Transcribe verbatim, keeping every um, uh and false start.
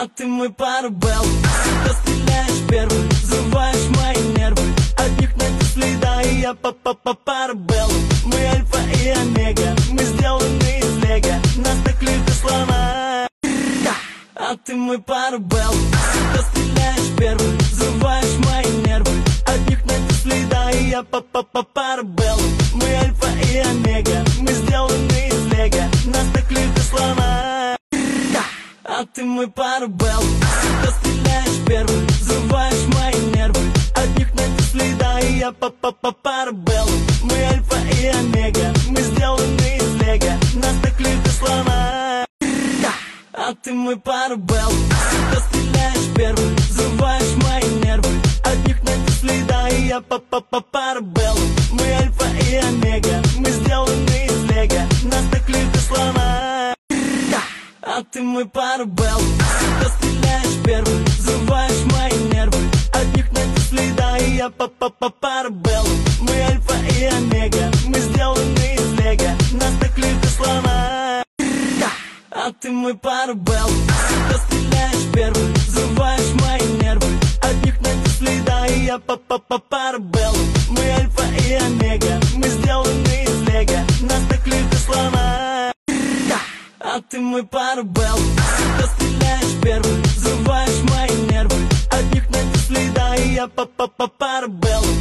А ты мой парабел, ты стреляешь первым, взрываешь мои нервы. От них нет следа, и я па-па-па-парабел. Мы альфа и омега, мы сделаны из лего. Нас так легко сломать. А ты мой парабел, ты стреляешь первым, взрываешь мои нервы. От них нет следа, и я па-па-па-парабел. Мы альфа и омега, мы сделаны из лего. Нас так легко сломать. А ты мой парабел, ты стреляешь первым, взрываешь мои нервы. От них нет следа, и я па-па-па-парабел. Мы альфа и омега, мы сделаны из лего. Нас так легко сломать. А ты мой парабел, ты стреляешь первым, взрываешь мои нервы. От них нет следа, и я па-па-па-парабел. Мы альфа и омега, мы сделаны из лего. Нас так легко сломать. А ты мой парабел, ты стреляешь первым, взрываешь мои нервы. От них нет следа, и я па-па-па-парабел. Мы альфа и омега, мы сделаны из лего. Нас так легко сломать. А ты мой парабел, ты стреляешь первым, взрываешь мои нервы. От них нет следа, и я па-па-па-парабел. Мы альфа и омега, мы сделаны из лего. Нас так легко сломать. А ты мой парабел, ты стреляешь первым, взрываешь мои нервы. От них нет следа, и я па-па-па-парабел.